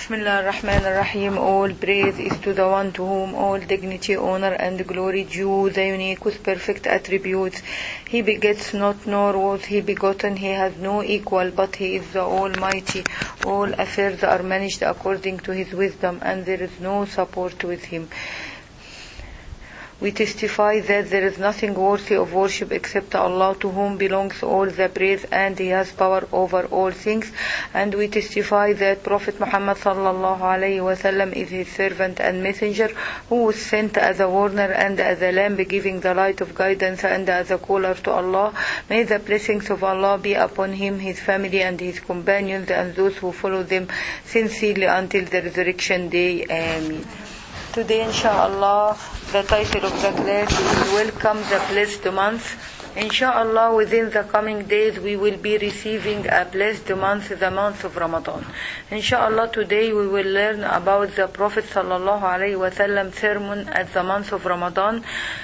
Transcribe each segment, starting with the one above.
Bismillah ar-Rahman ar-Rahim. All praise is to the one to whom all dignity, honor and glory due, the unique with perfect attributes. He begets not, nor was he begotten. He has no equal, but he is the Almighty. All affairs are managed according to his wisdom, and there is no support with him. We testify that there is nothing worthy of worship except Allah, to whom belongs all the praise, and He has power over all things. And we testify that Prophet Muhammad sallallahu alaihi wasallam is His servant and messenger, who was sent as a warner and as a lamp, giving the light of guidance, and as a caller to Allah. May the blessings of Allah be upon him, his family, and his companions, and those who follow them sincerely until the resurrection day. Ameen. Today, inshallah, the title of the class is Welcome the Blessed Month. Inshallah, within the coming days we will be receiving a blessed month, the month of Ramadan. Inshallah, today we will learn about the Prophet sallallahu alaihi wasallam sermon at the month of Ramadan.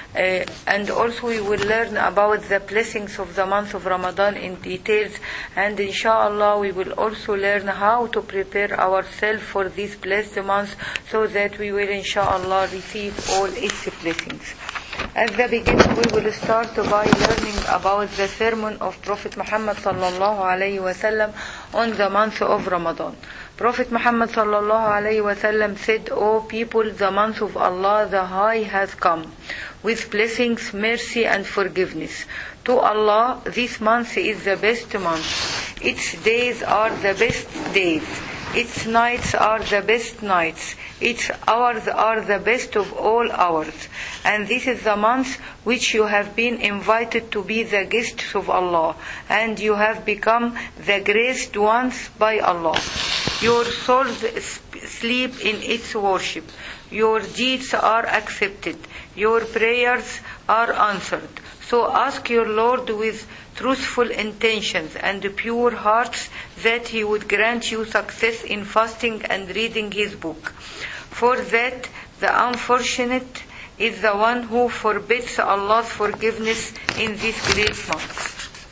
And also we will learn about the blessings of the month of Ramadan in details, and inshallah we will also learn how to prepare ourselves for this blessed month so that we will inshallah receive all its blessings. At the beginning we will start by learning about the sermon of Prophet Muhammad sallallahu alaihi wasallam on the month of Ramadan. Prophet Muhammad sallallahu alaihi wasallam said, "O people, the month of Allah the High has come, with blessings, mercy and forgiveness. To Allah, this month is the best month. Its days are the best days. Its nights are the best nights. Its hours are the best of all hours. And this is the month which you have been invited to be the guests of Allah, and you have become the graced ones by Allah. Your souls sleep in its worship. Your deeds are accepted. Your prayers are answered. So ask your Lord with truthful intentions and pure hearts that He would grant you success in fasting and reading His book. For that the unfortunate is the one who forbids Allah's forgiveness in this great month.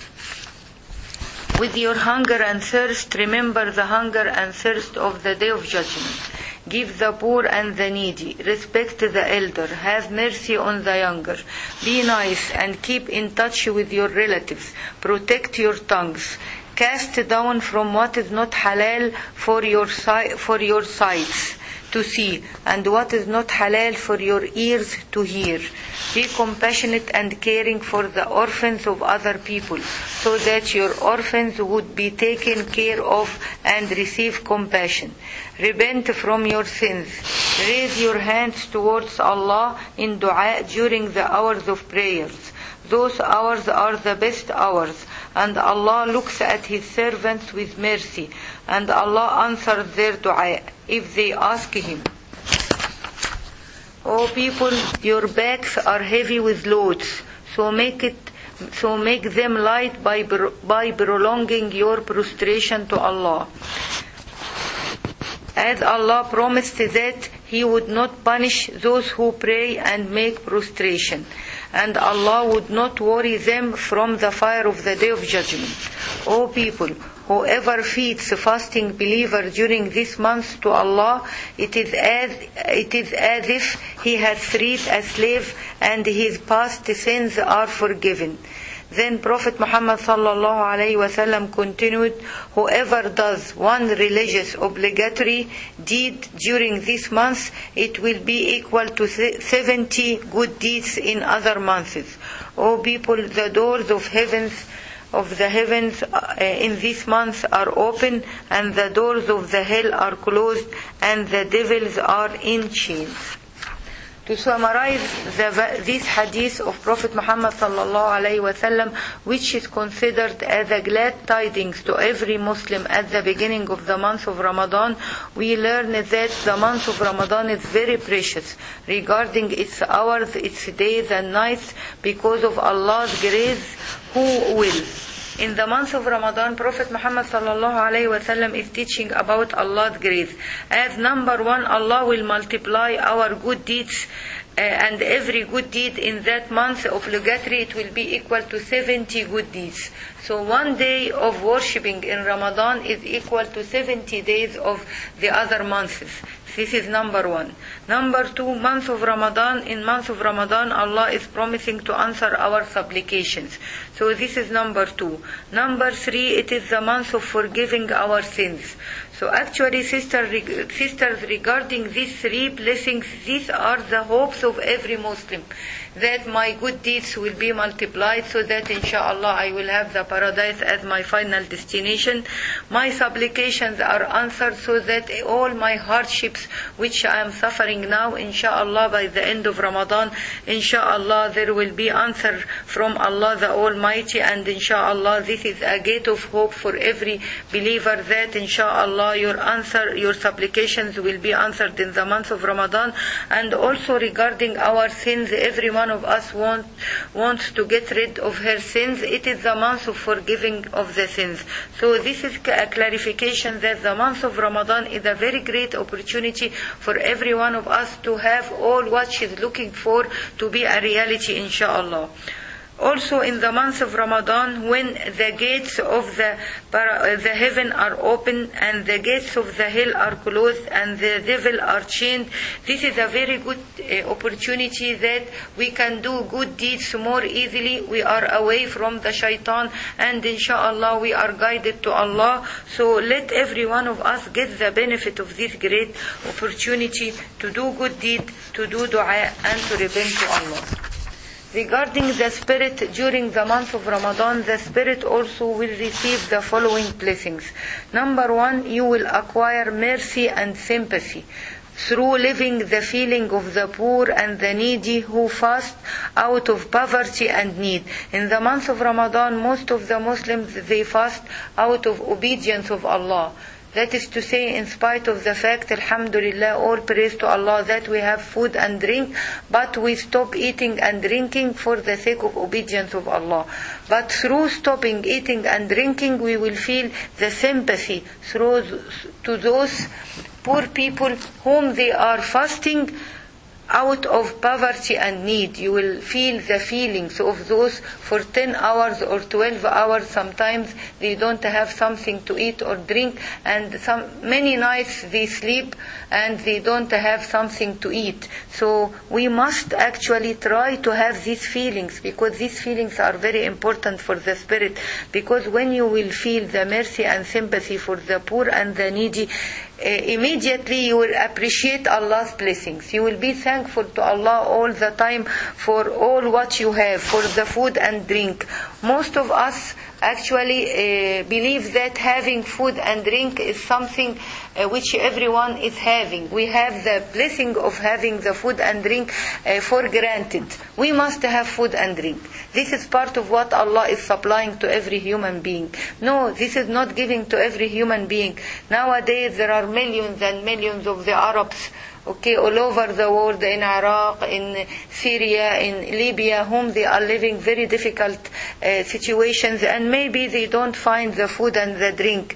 With your hunger and thirst, remember the hunger and thirst of the day of judgment. Give the poor and the needy. Respect the elder. Have mercy on the younger. Be nice and keep in touch with your relatives. Protect your tongues. Cast down from what is not halal for your sights to see, and what is not halal for your ears to hear. Be compassionate and caring for the orphans of other people, so that your orphans would be taken care of and receive compassion. Repent from your sins. Raise your hands towards Allah in dua during the hours of prayers. Those hours are the best hours, and Allah looks at His servants with mercy, and Allah answers their dua if they ask Him. O people, your backs are heavy with loads, so make them light by prolonging your prostration to Allah. As Allah promised that He would not punish those who pray and make prostration, and Allah would not worry them from the fire of the day of judgment. O people, whoever feeds a fasting believer during this month to Allah, it is as if he has freed a slave, and his past sins are forgiven." Then Prophet Muhammad sallallahu alaihi wasallam continued, "Whoever does one religious obligatory deed during this month, it will be equal to 70 good deeds in other months. O people, the doors of the heavens in this month are open, and the doors of the hell are closed, and the devils are in chains." To summarize this hadith of Prophet Muhammad sallallahu alaihi wasallam, which is considered as a glad tidings to every Muslim at the beginning of the month of Ramadan, we learn that the month of Ramadan is very precious regarding its hours, its days and nights, because of Allah's grace, who will. In the month of Ramadan, Prophet Muhammad sallallahu alaihi wasallam is teaching about Allah's grace. As number one, Allah will multiply our good deeds and every good deed in that month of obligatory, it will be equal to 70 good deeds. So one day of worshipping in Ramadan is equal to 70 days of the other months. This is number one. Number two, month of Ramadan. In month of Ramadan, Allah is promising to answer our supplications. So this is number two. Number three, it is the month of forgiving our sins. So actually, sisters, regarding these three blessings, these are the hopes of every Muslim, that my good deeds will be multiplied, so that inshallah I will have the paradise as my final destination. My supplications are answered, so that all my hardships which I am suffering now, inshallah by the end of Ramadan, inshallah there will be answer from Allah the Almighty, and inshallah this is a gate of hope for every believer, that inshallah your supplications will be answered in the month of Ramadan. And also regarding our sins, every one of us wants to get rid of her sins. It is the month of forgiving of the sins. So this is a clarification that the month of Ramadan is a very great opportunity for every one of us to have all what she's looking for to be a reality, inshallah. Also in the month of Ramadan, when the gates of the heaven are open and the gates of the hell are closed and the devil are chained, this is a very good opportunity that we can do good deeds more easily. We are away from the shaitan, and inshallah we are guided to Allah. So let every one of us get the benefit of this great opportunity to do good deed, to do dua, and to repent to Allah. Regarding the spirit, during the month of Ramadan, the spirit also will receive the following blessings. Number one, you will acquire mercy and sympathy through living the feeling of the poor and the needy who fast out of poverty and need. In the month of Ramadan, most of the Muslims, they fast out of obedience of Allah. That is to say, in spite of the fact, alhamdulillah, all praise to Allah, that we have food and drink, but we stop eating and drinking for the sake of obedience of Allah. But through stopping eating and drinking, we will feel the sympathy to those poor people whom they are fasting out of poverty and need. You will feel the feelings of those for 10 hours or 12 hours. Sometimes they don't have something to eat or drink, and many nights they sleep and they don't have something to eat. So we must actually try to have these feelings, because these feelings are very important for the spirit. Because when you will feel the mercy and sympathy for the poor and the needy, immediately you will appreciate Allah's blessings. You will be thankful to Allah all the time for all what you have, for the food and drink. Most of us actually believe that having food and drink is something which everyone is having. We have the blessing of having the food and drink for granted. We must have food and drink. This is part of what Allah is supplying to every human being. No, this is not giving to every human being. Nowadays there are millions and millions of the Arabs, all over the world, in Iraq, in Syria, in Libya, whom they are living very difficult situations, and maybe they don't find the food and the drink.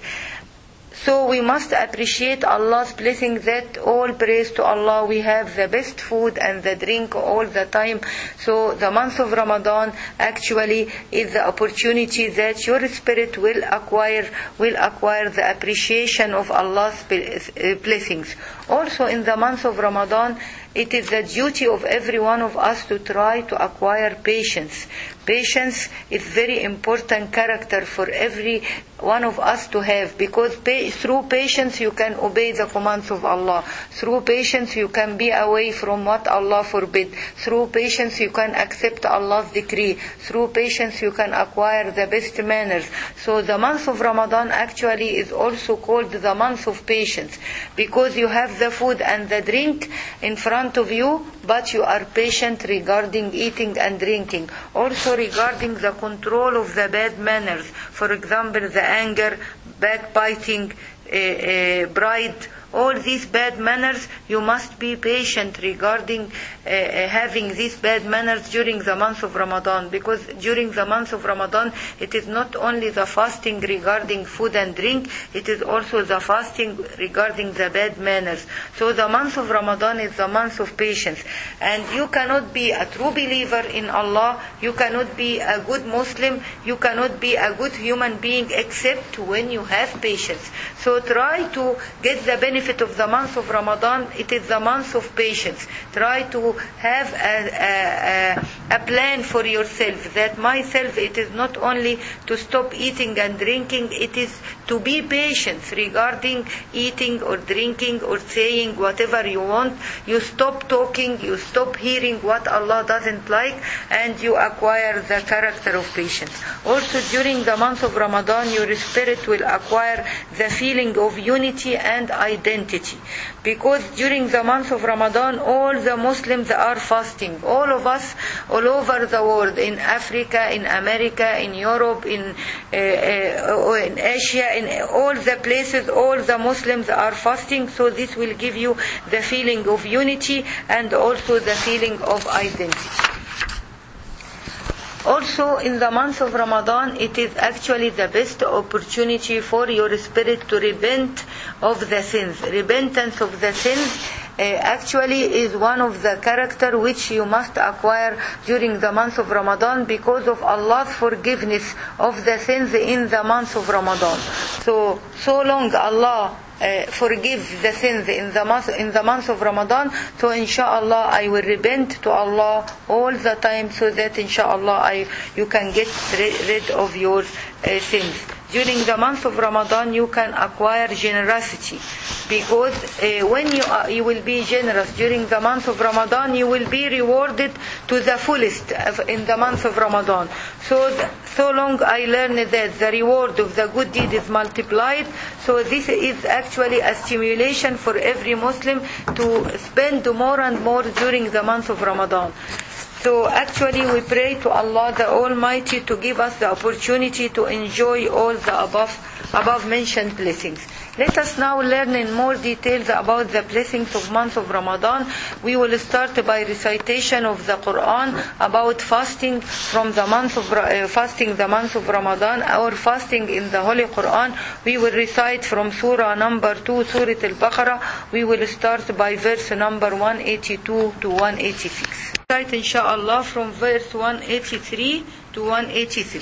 So we must appreciate Allah's blessing, that all praise to Allah, we have the best food and the drink all the time. So the month of Ramadan actually is the opportunity that your spirit will acquire the appreciation of Allah's blessings. Also in the month of Ramadan, it is the duty of every one of us to try to acquire patience. Patience is very important character for every one of us to have, because through patience you can obey the commands of Allah. Through patience you can be away from what Allah forbid. Through patience you can accept Allah's decree. Through patience you can acquire the best manners. So the month of Ramadan actually is also called the month of patience, because you have the food and the drink in front of you, but you are patient regarding eating and drinking. Also regarding the control of the bad manners, for example the anger, backbiting, pride, all these bad manners, you must be patient regarding having these bad manners during the month of Ramadan, because during the month of Ramadan it is not only the fasting regarding food and drink, it is also the fasting regarding the bad manners. So the month of Ramadan is the month of patience, and you cannot be a true believer in Allah, you cannot be a good Muslim, you cannot be a good human being except when you have patience. So try to get the benefit of the month of Ramadan. It is the month of patience. Try to have a plan for yourself, that myself, it is not only to stop eating and drinking, it is to be patient regarding eating or drinking or saying whatever you want. You stop talking, you stop hearing what Allah doesn't like, and you acquire the character of patience. Also during the month of Ramadan, your spirit will acquire the feeling of unity and identity, because during the month of Ramadan all the Muslims are fasting, all of us all over the world, in Africa, in America, in Europe, in Asia, in all the places, all the Muslims are fasting. So this will give you the feeling of unity and also the feeling of identity. Also in the month of Ramadan, it is actually the best opportunity for your spirit to repent of the sins. Repentance of the sins actually is one of the character which you must acquire during the month of Ramadan, because of Allah's forgiveness of the sins in the month of Ramadan. So long Allah forgive the sins in the month of Ramadan, so inshallah I will repent to Allah all the time, so that inshallah you can get rid of your sins. During the month of Ramadan you can acquire generosity, because when you will be generous during the month of Ramadan, you will be rewarded to the fullest in the month of Ramadan. So long I learned that the reward of the good deed is multiplied. So this is actually a stimulation for every Muslim to spend more and more during the month of Ramadan. So actually we pray to Allah the Almighty to give us the opportunity to enjoy all the above mentioned blessings. Let us now learn in more details about the blessings of month of Ramadan. We will start by recitation of the Quran about fasting from the month of the month of Ramadan, or fasting in the Holy Quran. We will recite from Surah number 2, Surah Al-Baqarah. We will start by verse number 182 to 186. Recite inshallah from verse 183 to 186.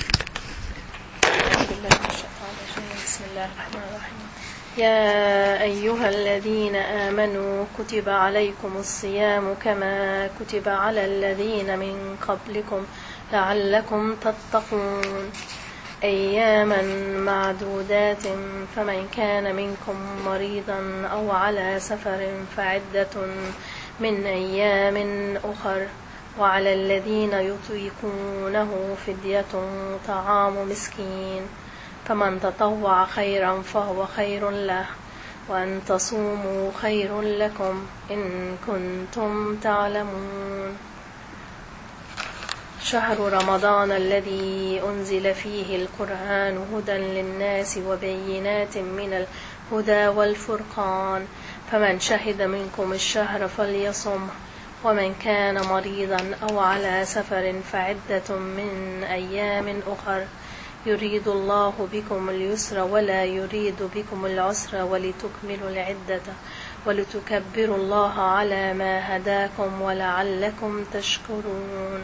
يا أيها الذين آمنوا كتب عليكم الصيام كما كتب على الذين من قبلكم لعلكم تتقون أياما معدودات فمن كان منكم مريضا أو على سفر فعدة من أيام أخر وعلى الذين يطيقونه فدية طعام مسكين فمن تطوع خيرا فهو خير له وأن تصوموا خير لكم إن كنتم تعلمون شهر رمضان الذي أنزل فيه القرآن هدى للناس وبينات من الهدى والفرقان فمن شهد منكم الشهر فليصمه ومن كان مريضا أو على سفر فعدة من أيام أخر يريد الله بكم اليسر ولا يريد بكم العسر ولتكملوا العدة ولتكبروا الله على ما هداكم ولعلكم تشكرون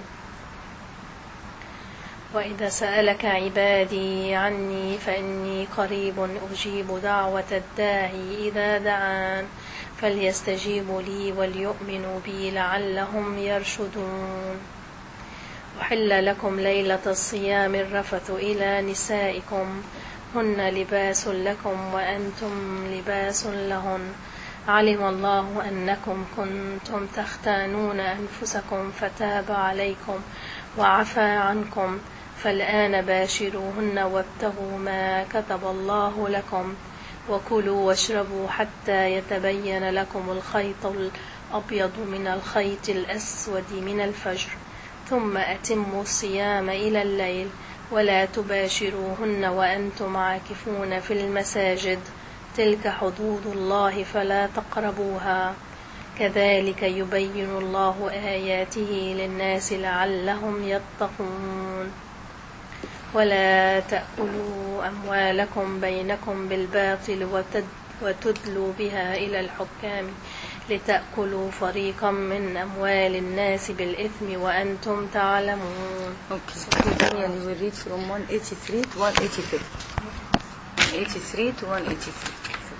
وإذا سألك عبادي عني فإني قريب أجيب دعوة الداعي إذا دعان فليستجيبوا لي وليؤمنوا بي لعلهم يرشدون وحل لكم ليلة الصيام الرفث إلى نسائكم هن لباس لكم وأنتم لباس لهن علم الله أنكم كنتم تختانون أنفسكم فتاب عليكم وعفى عنكم فالآن باشروهن وابتغوا ما كتب الله لكم وكلوا واشربوا حتى يتبين لكم الخيط الأبيض من الخيط الأسود من الفجر ثم أتموا الصيام إلى الليل ولا تباشروهن وأنتم عاكفون في المساجد تلك حدود الله فلا تقربوها كذلك يبين الله آياته للناس لعلهم يتقون ولا تأكلوا أموالكم بينكم بالباطل وتدلوا بها إلى الحكام لتأكلوا فريقا من أموال الناس بالإثم وأنتم تعلمون. Okay, Daniel, you will read from 183 to 183. 83 to 183.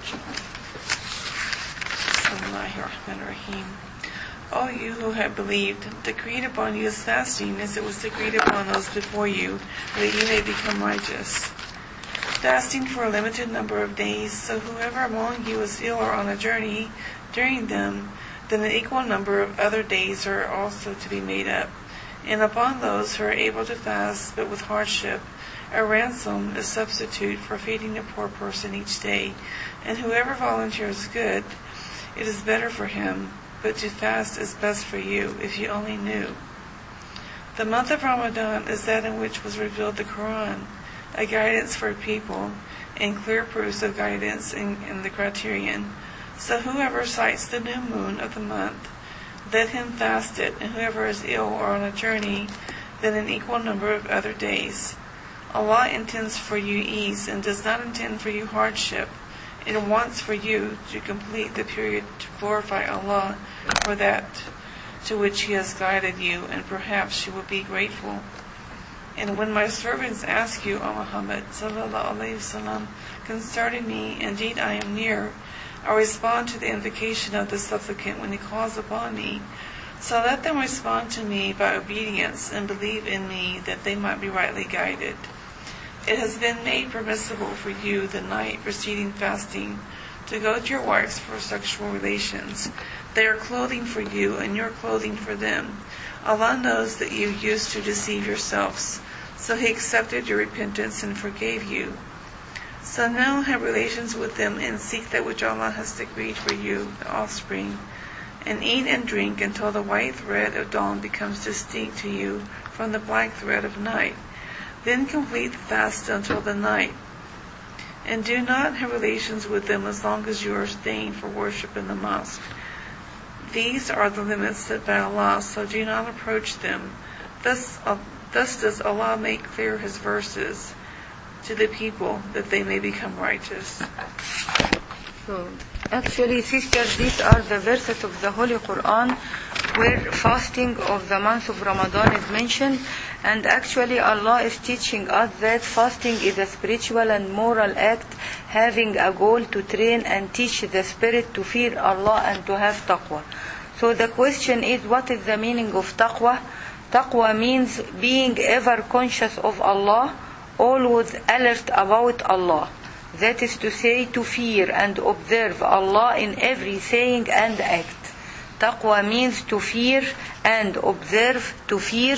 Bismillahirrahmanirrahim. O you who have believed, decreed upon you is fasting as it was decreed upon those before you, that you may become righteous. Fasting for a limited number of days, so whoever among you is ill or on a journey during them, then an equal number of other days are also to be made up. And upon those who are able to fast, but with hardship, a ransom is substitute for feeding a poor person each day. And whoever volunteers good, it is better for him, but to fast is best for you, if you only knew. The month of Ramadan is that in which was revealed the Quran, a guidance for people, and clear proofs of guidance in the criterion. So whoever sights the new moon of the month, let him fast it, and whoever is ill or on a journey, then an equal number of other days. Allah intends for you ease, and does not intend for you hardship, and wants for you to complete the period to glorify Allah for that to which He has guided you, and perhaps you will be grateful. And when my servants ask you, O Muhammad sallallahu alaihi wasallam, concerning me, indeed I am near, I respond to the invocation of the supplicant when he calls upon me. So let them respond to me by obedience and believe in me, that they might be rightly guided. It has been made permissible for you the night preceding fasting to go to your wives for sexual relations. They are clothing for you, and you are clothing for them. Allah knows that you used to deceive yourselves, so He accepted your repentance and forgave you. So now have relations with them and seek that which Allah has decreed for you, the offspring, and eat and drink until the white thread of dawn becomes distinct to you from the black thread of night. Then complete the fast until the night. And do not have relations with them as long as you are staying for worship in the mosque. These are the limits set by Allah, so do not approach them. Thus does Allah make clear His verses to the people, that they may become righteous. So, actually, sisters, these are the verses of the Holy Quran where fasting of the month of Ramadan is mentioned. And actually Allah is teaching us that fasting is a spiritual and moral act having a goal to train and teach the spirit to fear Allah and to have taqwa. So the question is, what is the meaning of taqwa? Taqwa means being ever conscious of Allah, always alert about Allah. That is to say, to fear and observe Allah in every saying and act. Taqwa means to fear and observe, to fear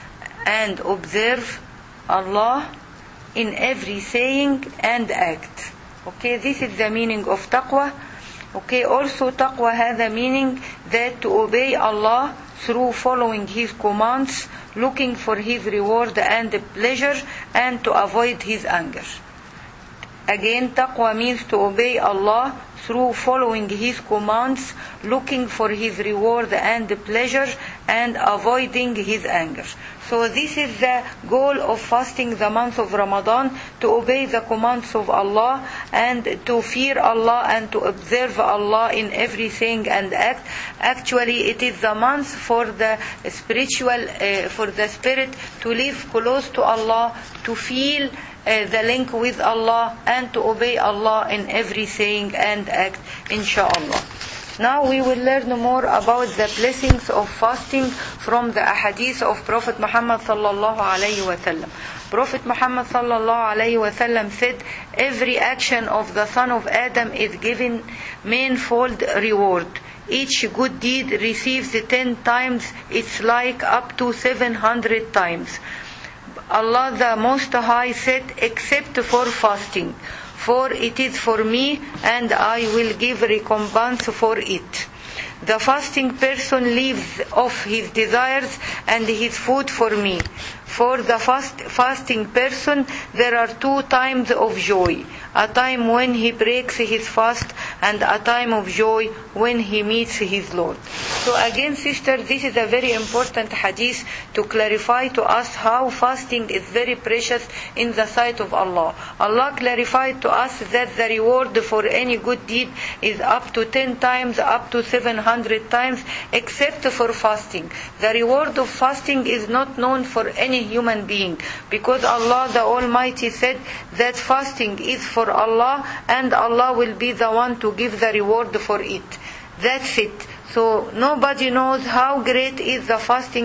and observe Allah in every saying and act. Okay, this is the meaning of taqwa. Okay, also taqwa has a meaning that to obey Allah through following His commands, looking for His reward and pleasure, and to avoid His anger. Again, taqwa means to obey Allah through following His commands, looking for His reward and pleasure, and avoiding His anger. So this is the goal of fasting the month of Ramadan, to obey the commands of Allah and to fear Allah and to observe Allah in everything and act. Actually, it is the month for the spiritual, for the spirit to live close to Allah, to feel the link with Allah, and to obey Allah in everything and act, inshallah. Now we will learn more about the blessings of fasting from the ahadith of Prophet Muhammad sallallahu alayhi wa sallam. Prophet Muhammad sallallahu alayhi wa sallam said, every action of the son of Adam is given manifold reward. Each good deed receives 10 times its like, up to 700 times. Allah the Most High said, except for fasting, for it is for me, and I will give recompense for it. The fasting person leaves off his desires and his food for me. For the fasting person there are 2 times of joy. a time when he breaks his fast, and a time of joy when he meets his Lord. So again, sisters, this is a very important hadith to clarify to us how fasting is very precious in the sight of Allah. Allah clarified to us that the reward for any good deed is up to 10 times, up to 700 times, except for fasting. The reward of fasting is not known for any human being, because Allah the Almighty said that fasting is for Allah, and Allah will be the one to give the reward for it. That's it. So nobody knows how great is the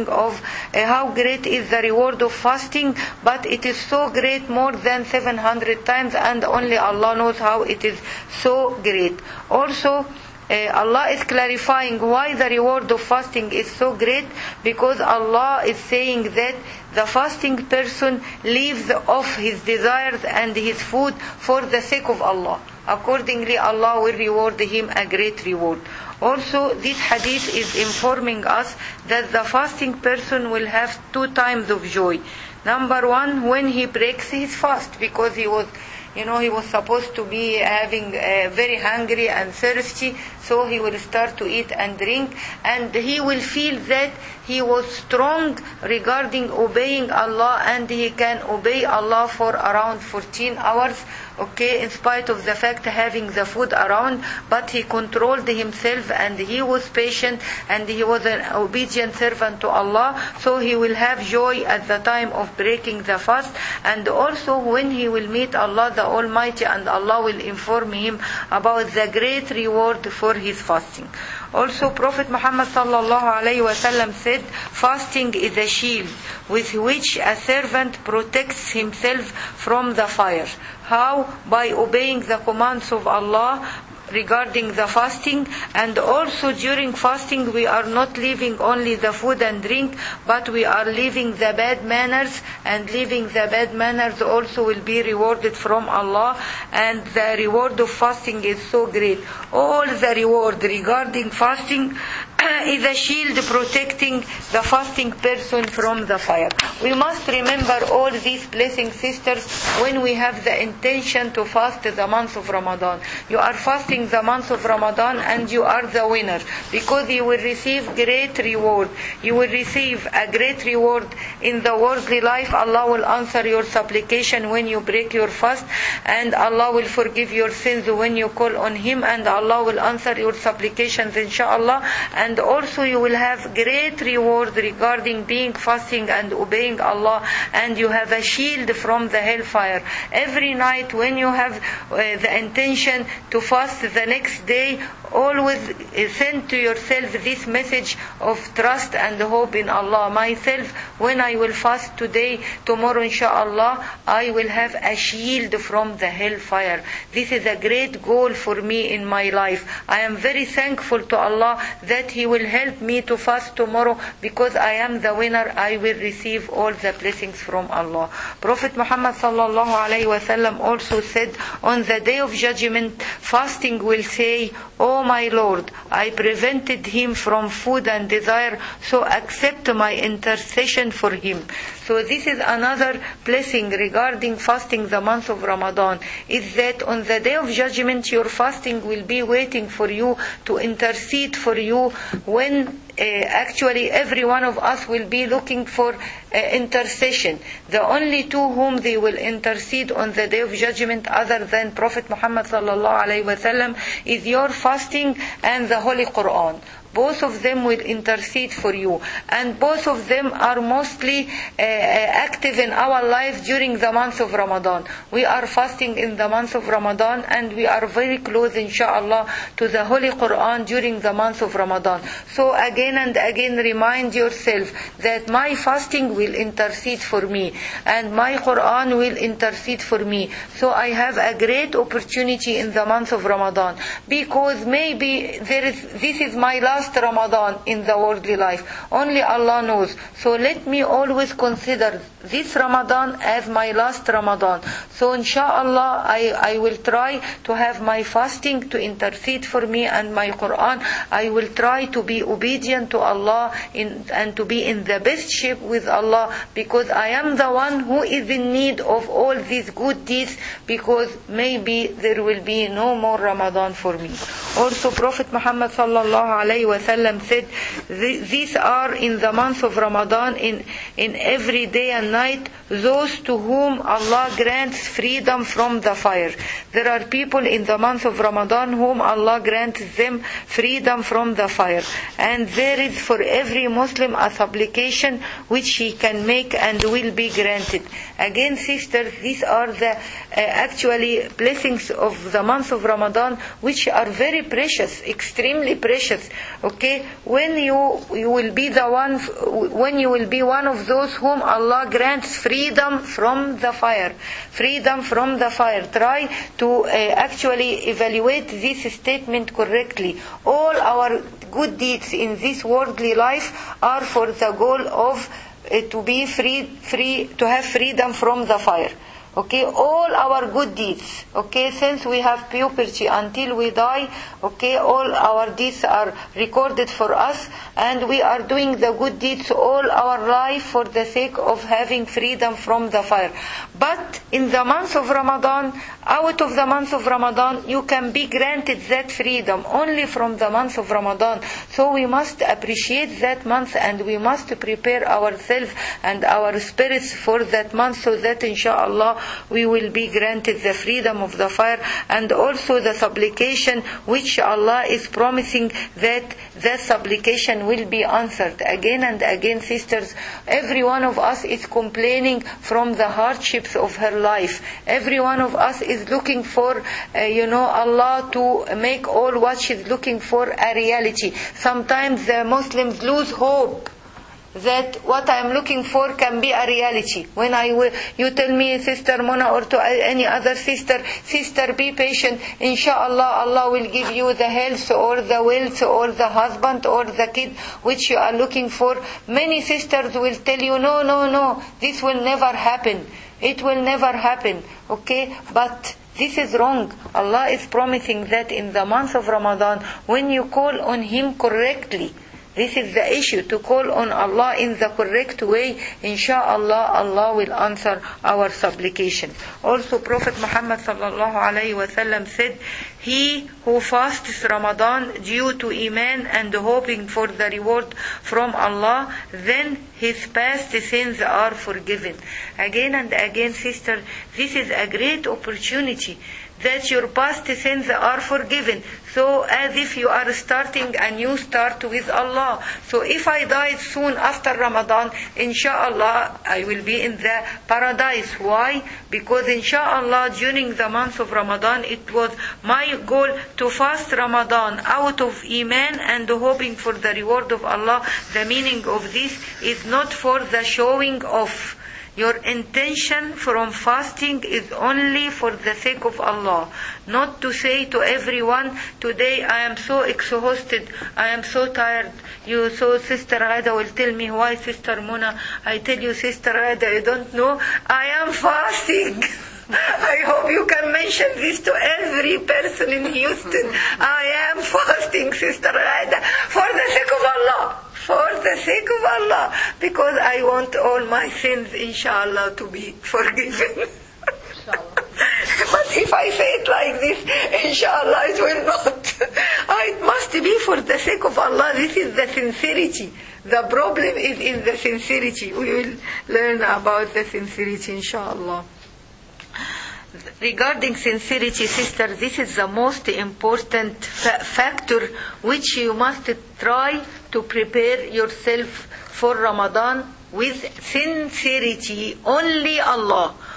how great is the reward of fasting, but it is so great, more than 700 times, and only Allah knows how it is so great. Also, Allah is clarifying why the reward of fasting is so great, because Allah is saying that the fasting person leaves off his desires and his food for the sake of Allah. Accordingly, Allah will reward him a great reward. Also, this hadith is informing us that the fasting person will have 2 times of joy. Number 1, when he breaks his fast, because he was supposed to be having very hungry and thirsty, so he will start to eat and drink, and he will feel that he was strong regarding obeying Allah, and he can obey Allah for around 14 hours, okay, in spite of the fact having the food around, but he controlled himself, and he was patient, and he was an obedient servant to Allah, so he will have joy at the time of breaking the fast, and also when he will meet Allah the Almighty, and Allah will inform him about the great reward for his fasting. Also, Prophet Muhammad sallallahu alaihi wasallam said, fasting is a shield with which a servant protects himself from the fire. How? By obeying the commands of Allah regarding the fasting, and also during fasting we are not leaving only the food and drink, but we are leaving the bad manners, and leaving the bad manners also will be rewarded from Allah, and the reward of fasting is so great. All the reward regarding fasting is a shield protecting the fasting person from the fire. We must remember all these blessings, sisters, when we have the intention to fast the month of Ramadan. You are fasting the month of Ramadan, and you are the winner, because you will receive great reward. You will receive a great reward in the worldly life. Allah will answer your supplication when you break your fast, and Allah will forgive your sins when you call on Him, and Allah will answer your supplications, inshallah. And also you will have great reward regarding being fasting and obeying Allah, and you have a shield from the hellfire. Every night when you have the intention to fast the next day, always send to yourself this message of trust and hope in Allah. Myself, when I will fast today, tomorrow inshallah, I will have a shield from the hellfire. This is a great goal for me in my life. I am very thankful to Allah that He will help me to fast tomorrow, because I am the winner. I will receive all the blessings from Allah. Prophet Muhammad sallallahu alaihi wasallam also said, on the day of judgment, fasting will say, "Oh my Lord, I prevented him from food and desire, so accept my intercession for him." So this is another blessing regarding fasting the month of Ramadan, is that on the day of judgment your fasting will be waiting for you to intercede for you, when actually every one of us will be looking for intercession. The only two whom they will intercede on the day of judgment other than Prophet Muhammad sallallahu alaihi wasallam is your fasting and the Holy Quran. Both of them will intercede for you, and both of them are mostly active in our life during the month of Ramadan. We are fasting in the month of Ramadan, and we are very close, inshallah, to the Holy Quran during the month of Ramadan. So again and again remind yourself that my fasting will intercede for me, and my Quran will intercede for me. So I have a great opportunity in the month of Ramadan, because maybe this is my last Ramadan in the worldly life. Only Allah knows. So let me always consider this Ramadan as my last Ramadan. So inshallah, I will try to have my fasting to intercede for me and my Quran. I will try to be obedient to Allah and to be in the best shape with Allah, because I am the one who is in need of all these good deeds, because maybe there will be no more Ramadan for me. Also Prophet Muhammad sallallahu alaihi wasallam said, these are in the month of Ramadan, in every day and night, those to whom Allah grants freedom from the fire. There are people in the month of Ramadan whom Allah grants them freedom from the fire, and there is for every Muslim a supplication which he can make and will be granted. Again, sisters, these are the actually blessings of the month of Ramadan, which are very precious, extremely precious. Okay, when you will be one of those whom Allah grants freedom from the fire, try to actually evaluate this statement correctly. All our good deeds in this worldly life are for the goal of to be free, to have freedom from the fire. Okay, all our good deeds, okay, since we have puberty until we die, okay, all our deeds are recorded for us, and we are doing the good deeds all our life for the sake of having freedom from the fire. But in the month of Ramadan, out of the month of Ramadan, you can be granted that freedom only from the month of Ramadan. So we must appreciate that month, and we must prepare ourselves and our spirits for that month, so that inshallah we will be granted the freedom of the fire, and also the supplication which Allah is promising that the supplication will be answered. Again and again, sisters, every one of us is complaining from the hardships of her life. Every one of us is looking for Allah to make all what she's looking for a reality. Sometimes the Muslims lose hope that what I am looking for can be a reality. When you tell me, Sister Mona, or to any other sister, be patient, inshallah Allah will give you the health or the wealth or the husband or the kid which you are looking for. Many sisters will tell you, no, this will never happen. It will never happen. Okay, but this is wrong. Allah is promising that in the month of Ramadan, when you call on Him correctly, this is the issue, to call on Allah in the correct way, inshallah Allah will answer our supplication. Also Prophet Muhammad sallallahu alaihi wasallam said, he who fasts Ramadan due to Iman and hoping for the reward from Allah, then his past sins are forgiven. Again and again, sister, this is a great opportunity that your past sins are forgiven. So as if you are starting a new start with Allah. So if I die soon after Ramadan, inshallah I will be in the paradise. Why? Because inshallah during the month of Ramadan it was my goal to fast Ramadan out of Iman and hoping for the reward of Allah. The meaning of this is not for the showing off. Your intention from fasting is only for the sake of Allah. Not to say to everyone, today I am so exhausted, I am so tired. So Sister Ada will tell me, why Sister Mona? I tell you, Sister Ada, I don't know. I am fasting. I hope you can mention this to every person in Houston. I am fasting, Sister Ada, for the sake of Allah. For the sake of Allah, because I want all my sins, inshallah, to be forgiven. But if I say it like this, inshallah, it will not. It must be for the sake of Allah. This is the sincerity. The problem is in the sincerity. We will learn about the sincerity, inshallah. Regarding sincerity, sister, this is the most important factor which you must try to prepare yourself for Ramadan with sincerity. Only Allah.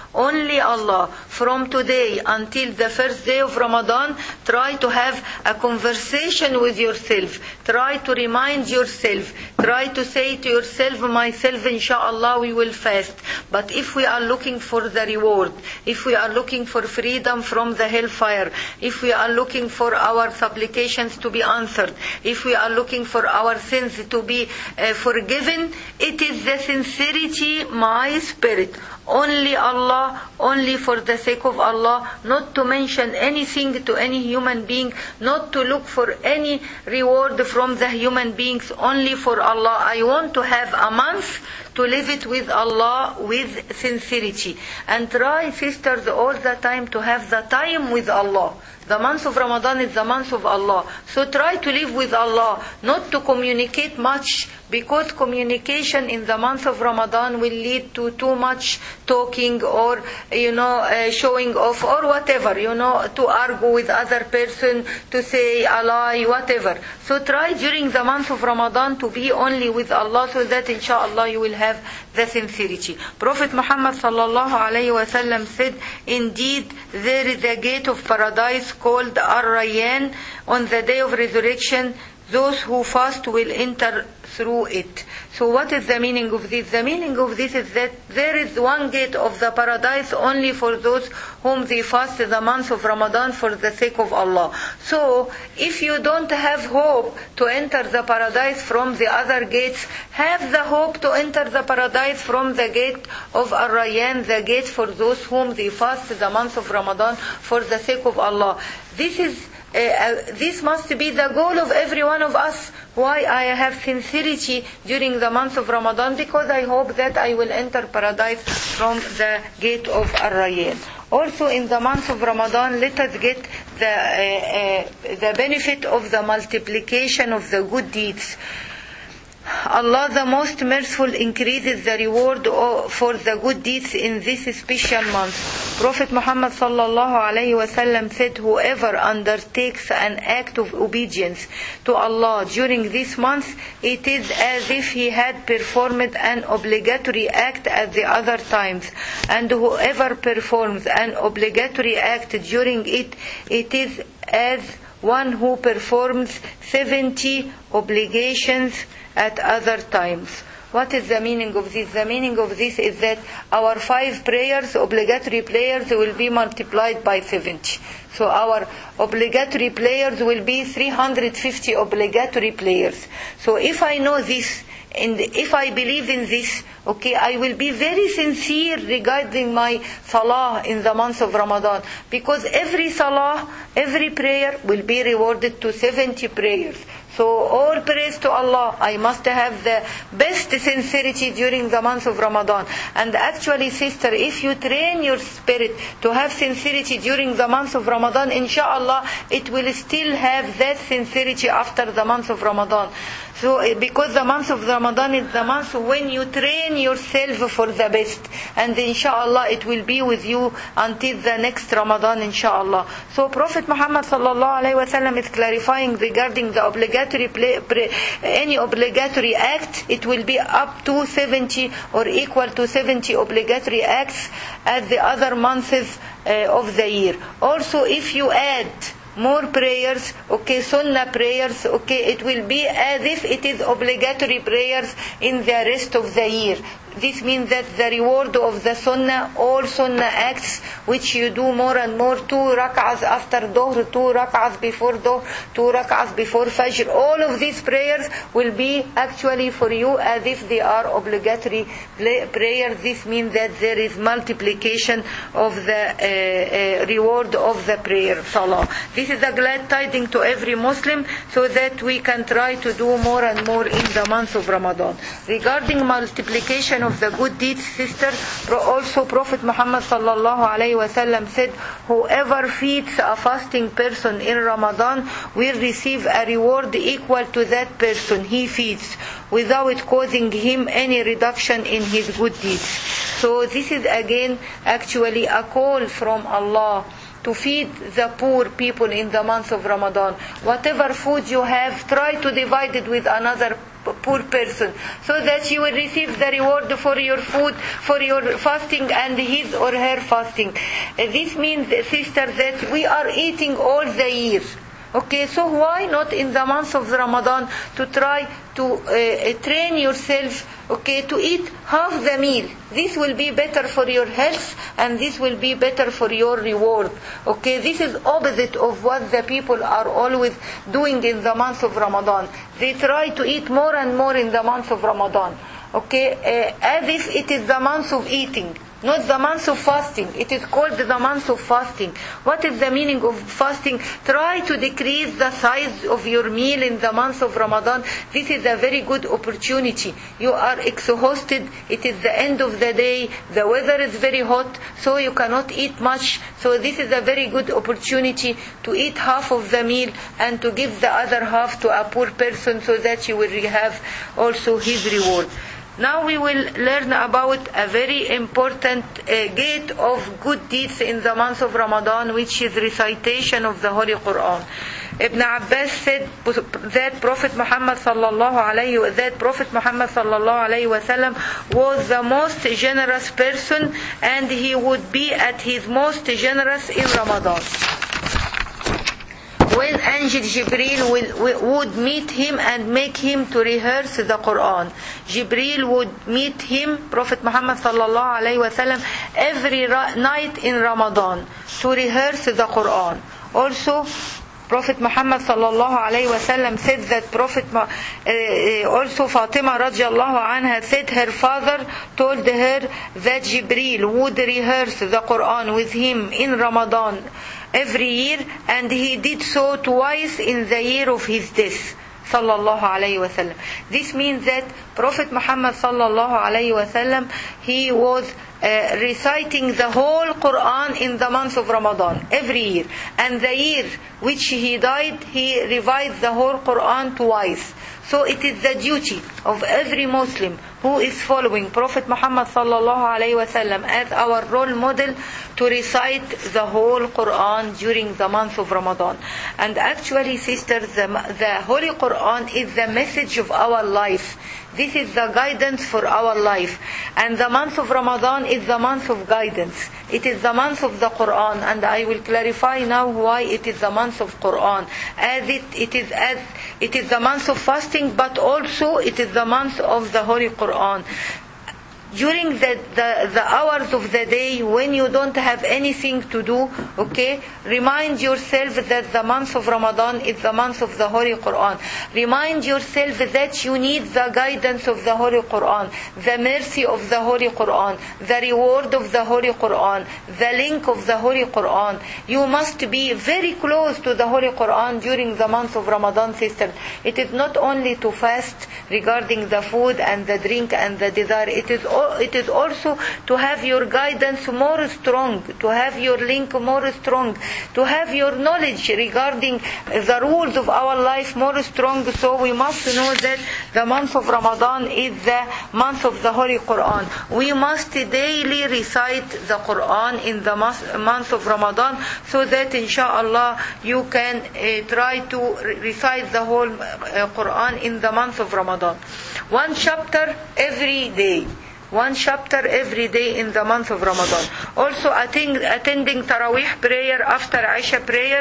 Only Allah. From today until the first day of Ramadan, try to have a conversation with yourself. Try to remind yourself. Try to say to yourself, myself, inshallah, we will fast. But if we are looking for the reward, if we are looking for freedom from the hellfire, if we are looking for our supplications to be answered, if we are looking for our sins to be forgiven, it is the sincerity, my spirit. Only Allah, only for the sake of Allah, not to mention anything to any human being, not to look for any reward from the human beings, only for Allah. I want to have a month to live it with Allah with sincerity. And try, sisters, all the time to have the time with Allah. The month of Ramadan is the month of Allah. So try to live with Allah, not to communicate much, because communication in the month of Ramadan will lead to too much talking or, showing off or whatever, to argue with other person, to say a lie, whatever. So try during the month of Ramadan to be only with Allah, so that inshallah you will have the sincerity. Prophet Muhammad sallallahu alayhi wa sallam said, indeed there is a gate of paradise called Ar-Rayyan. On the day of resurrection, those who fast will enter through it. So what is the meaning of this? The meaning of this is that there is one gate of the paradise only for those whom they fast the month of Ramadan for the sake of Allah. So if you don't have hope to enter the paradise from the other gates, have the hope to enter the paradise from the gate of Ar-Rayyan, the gate for those whom they fast the month of Ramadan for the sake of Allah. This must be the goal of every one of us. Why I have sincerity during the month of Ramadan? Because I hope that I will enter paradise from the gate of Ar-Rayyan. Also in the month of Ramadan, let us get the benefit of the multiplication of the good deeds. Allah the most merciful increases the reward for the good deeds in this special month. Prophet Muhammad sallallahu alayhi wa sallam said, whoever undertakes an act of obedience to Allah during this month, it is as if he had performed an obligatory act at the other times. And whoever performs an obligatory act during it, it is as one who performs 70 obligations at other times. What is the meaning of this? The meaning of this is that our 5 prayers, obligatory prayers, will be multiplied by 70. So our obligatory prayers will be 350 obligatory prayers. So if I know this, and if I believe in this, I will be very sincere regarding my salah in the month of Ramadan. Because every salah, every prayer will be rewarded to 70 prayers. So all praise to Allah. I must have the best sincerity during the month of Ramadan. And actually, sister, if you train your spirit to have sincerity during the month of Ramadan, inshallah, it will still have that sincerity after the month of Ramadan. So because the month of Ramadan is the month when you train yourself for the best. And inshallah it will be with you until the next Ramadan, inshallah. So Prophet Muhammad sallallahu alayhi wa sallam is clarifying regarding the obligatory any obligatory act, it will be up to 70 or equal to 70 obligatory acts as the other months of the year. Also if you add more prayers, sunnah prayers, it will be as if it is obligatory prayers in the rest of the year. This means that the reward of the sunnah, all sunnah acts which you do more and more, 2 rak'ahs after Dhuhr, 2 rak'ahs before Dhuhr, 2 rak'ahs before Fajr, all of these prayers will be actually for you as if they are obligatory prayers. This means that there is multiplication of the reward of the prayer, salah. This is a glad tidings to every Muslim, so that we can try to do more and more in the month of Ramadan. Regarding multiplication of the good deeds, sister, also Prophet Muhammad sallallahu alayhi wa sallam said, whoever feeds a fasting person in Ramadan will receive a reward equal to that person he feeds, without causing him any reduction in his good deeds. So this is again actually a call from Allah to feed the poor people in the month of Ramadan. Whatever food you have, try to divide it with another poor person, so that you will receive the reward for your food, for your fasting and his or her fasting. This means, sister, that we are eating all the year. Okay, so why not in the month of Ramadan to try to train yourself, okay, to eat half the meal. This will be better for your health and this will be better for your reward. Okay, this is opposite of what the people are always doing in the month of Ramadan. They try to eat more and more in the month of Ramadan. Okay, as if it is the month of eating, not the month of fasting. It is called the month of fasting. What is the meaning of fasting? Try to decrease the size of your meal in the month of Ramadan. This is a very good opportunity. You are exhausted. It is the end of the day. The weather is very hot, so you cannot eat much. So this is a very good opportunity to eat half of the meal and to give the other half to a poor person, so that you will have also his reward. Now we will learn about a very important gate of good deeds in the month of Ramadan, which is recitation of the Holy Quran. Ibn Abbas said that Prophet Muhammad sallallahu alayhi wasallam was the most generous person, and he would be at his most generous in Ramadan. When Angel Jibreel would meet him and make him to rehearse the Quran. Jibreel would meet him, Prophet Muhammad sallallahu alayhi wasallam, every night in Ramadan to rehearse the Quran. Also, Prophet Muhammad sallallahu alayhi wasallam said that also Fatima radiallahu anha said her father told her that Jibreel would rehearse the Quran with him in Ramadan every year, and he did so twice in the year of his death. Sallallahu alayhi wasallam. This means that Prophet Muhammad sallallahu alayhi wasallam, he was reciting the whole Quran in the month of Ramadan every year, and the year which he died, he revised the whole Quran twice. So it is the duty of every Muslim who is following Prophet Muhammad sallallahu alayhi wasallam as our role model to recite the whole Quran during the month of Ramadan. And actually, sisters, the Holy Quran is the message of our life. This is the guidance for our life. And the month of Ramadan is the month of guidance. It is the month of the Quran, and I will clarify now why it is the month of Quran. As it is the month of fasting, but also it is the month of the Holy Quran. During the hours of the day when you don't have anything to do, okay, remind yourself that the month of Ramadan is the month of the Holy Quran. Remind yourself that you need the guidance of the Holy Quran, the mercy of the Holy Quran, the reward of the Holy Quran, the link of the Holy Quran. You must be very close to the Holy Quran during the month of Ramadan, sister. It is not only to fast regarding the food and the drink and the desire. It is also to have your guidance more strong, to have your link more strong, to have your knowledge regarding the rules of our life more strong. So we must know that the month of Ramadan is the month of the Holy Quran. We must daily recite the Quran in the month of Ramadan, so that inshallah you can try to recite the whole Quran in the month of Ramadan. One chapter every day. One chapter every day in the month of Ramadan. Also attending Taraweeh prayer after Isha prayer.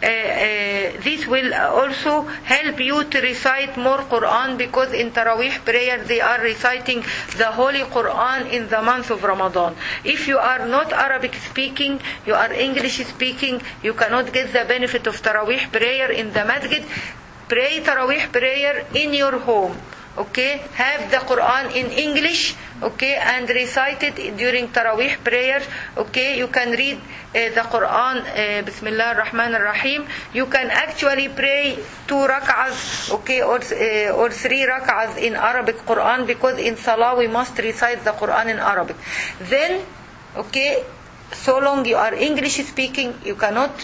This will also help you to recite more Quran, because in Taraweeh prayer they are reciting the Holy Quran in the month of Ramadan. If you are not Arabic speaking, you are English speaking, you cannot get the benefit of Taraweeh prayer in the masjid. Pray Taraweeh prayer in your home. Okay, have the Quran in English, okay, and recite it during Taraweeh prayer. Okay, you can read the Quran, Bismillah ar-Rahman ar-Rahim. You can actually pray 2 rak'ahs, okay, or 3 rak'ahs in Arabic Quran, because in Salah we must recite the Quran in Arabic. Then, okay, so long you are English speaking, you cannot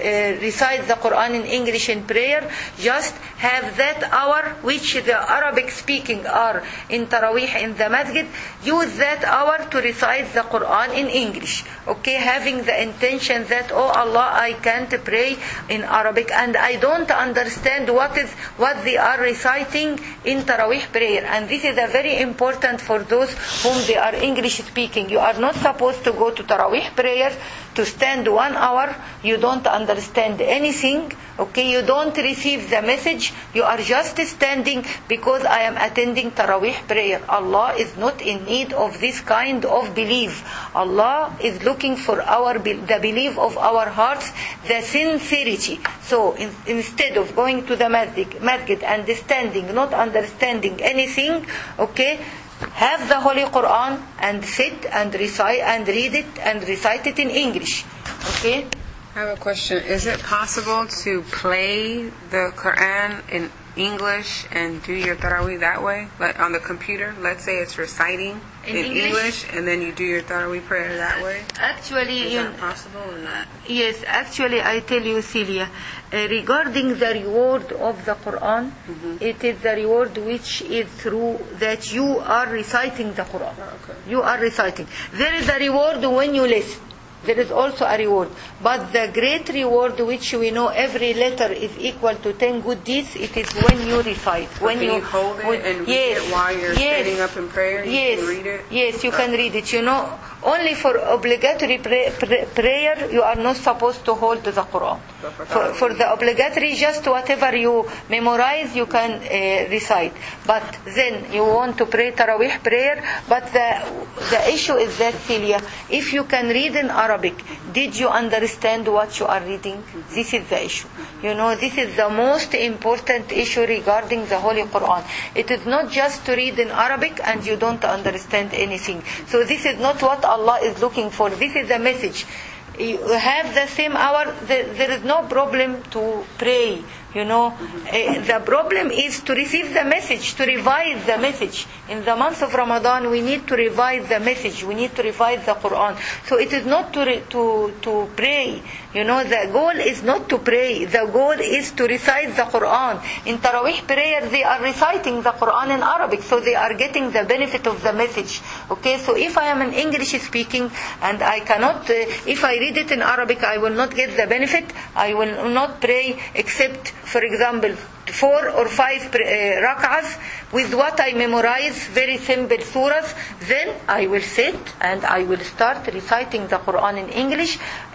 recite the Quran in English in prayer. Just have that hour which the Arabic speaking are in Taraweeh in the masjid. Use that hour to recite the Quran in English. Okay, having the intention that, oh Allah, I can't pray in Arabic and I don't understand what they are reciting in Taraweeh prayer. And this is a very important for those whom they are English speaking. You are not supposed to go to Taraweeh prayer to stand 1 hour. You don't understand anything. Okay, you don't receive the message. You are just standing because I am attending Taraweeh prayer. Allah is not in need of this kind of belief. Allah is looking for the belief of our hearts, the sincerity. So instead of going to the masjid and standing, not understanding anything, okay, have the Holy Quran and sit and recite and read it and recite it in English. Okay? I have a question. Is it possible to play the Quran in English and do your Taraweeh that way? Like on the computer? Let's say it's reciting in English and then you do your Taraweeh prayer that way? Actually, is that possible or not? Yes, actually I tell you, Celia, regarding the reward of the Quran, it is the reward which is through that you are reciting the Quran. Okay. You are reciting. There is a reward when you listen. There is also a reward. But the great reward which we know every letter is equal to 10 good deeds, it is when you recite. When you hold it and read it while you're standing up in prayer, you can read it? Yes, you can read it. You know, only for obligatory prayer, you are not supposed to hold the Quran. For the obligatory, just whatever you memorize, you can recite. But then you want to pray Taraweeh prayer, but the issue is that, Celia, if you can read in Arabic, did you understand what you are reading? This is the issue. You know, this is the most important issue regarding the Holy Quran. It is not just to read in Arabic and you don't understand anything. So this is not what Allah is looking for. This is the message. You have the same hour, there is no problem to pray. You know, the problem is to receive the message, to revise the message. In the month of Ramadan, we need to revise the message. We need to revise the Quran. So it is not to pray. You know, the goal is not to pray. The goal is to recite the Quran. In Taraweeh prayer, they are reciting the Quran in Arabic, so they are getting the benefit of the message. Okay, so if I am an English speaking and I cannot, if I read it in Arabic, I will not get the benefit. I will not pray except, for example, 4 or 5 rak'ahs with what I memorize, very simple surahs. Then I will sit and I will start reciting the Quran in English,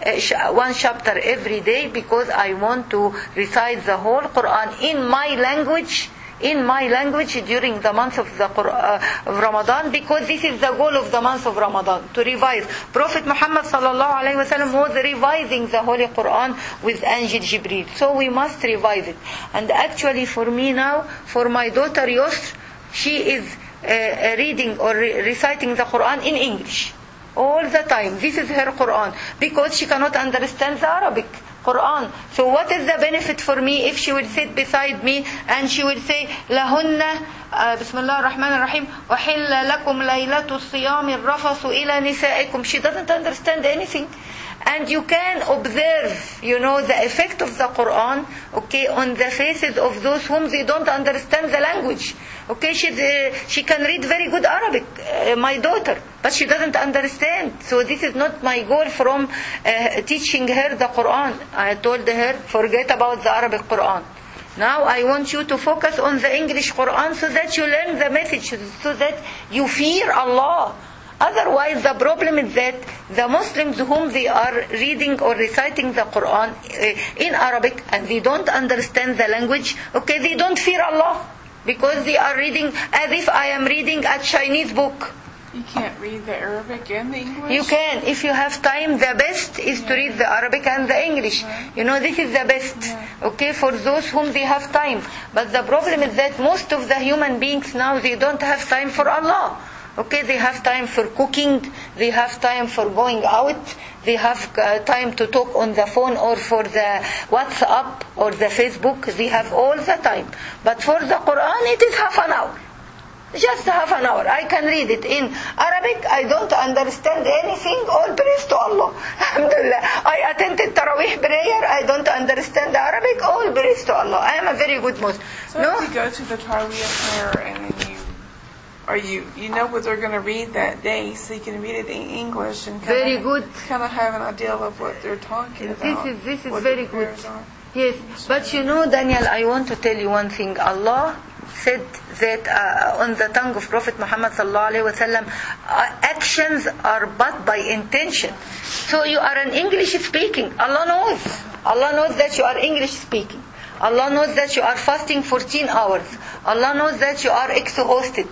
1 chapter every day, because I want to recite the whole Quran in my language. During the month of Ramadan, because this is the goal of the month of Ramadan, to revise. Prophet Muhammad sallallahu alaihi wasallam was revising the Holy Quran with Angel Jibreel, so we must revise it. And actually for me now, for my daughter Yusr, she is reading or reciting the Quran in English all the time. This is her Quran, because she cannot understand the Arabic Quran. So what is the benefit for me if she will sit beside me and she will say, lahunna Bismillah ar-Rahman ar-Rahim, وَحِلَّ لَكُمْ لَيْلَةُ الصِّيَامِ الرَّفَثُ إِلَى نِسَائِكُمْ. She doesn't understand anything. And you can observe, you know, the effect of the Quran, okay, on the faces of those whom they don't understand the language. Okay, she can read very good Arabic, my daughter, but she doesn't understand. So this is not my goal from teaching her the Quran. I told her, forget about the Arabic Quran. Now I want you to focus on the English Quran so that you learn the message, so that you fear Allah. Otherwise, the problem is that the Muslims whom they are reading or reciting the Quran in Arabic and they don't understand the language, okay, they don't fear Allah, because they are reading as if I am reading a Chinese book. You can't read the Arabic and the English? You can. If you have time, the best is to read the Arabic and the English. You know, this is the best, okay, for those whom they have time. But the problem is that most of the human beings now, they don't have time for Allah. Okay, they have time for cooking, they have time for going out, they have time to talk on the phone or for the WhatsApp or the Facebook. They have all the time. But for the Quran, it is half an hour. Just half an hour. I can read it in Arabic Arabic, I don't understand anything. All praise to Allah. Alhamdulillah. I attended Taraweeh prayer. I don't understand Arabic. All praise to Allah. I am a very good Muslim. So if you go to the Taraweeh prayer and then you know what they're going to read that day, so you can read it in English and very good. Kind of have an idea of what they're talking about. This is very good. Yes, but you know, Daniel, I want to tell you one thing. Allah said that on the tongue of Prophet Muhammad sallallahu alaihi wasallam, actions are but by intention. So you are an English speaking. Allah knows. Allah knows that you are English speaking. Allah knows that you are fasting 14 hours. Allah knows that you are exhausted.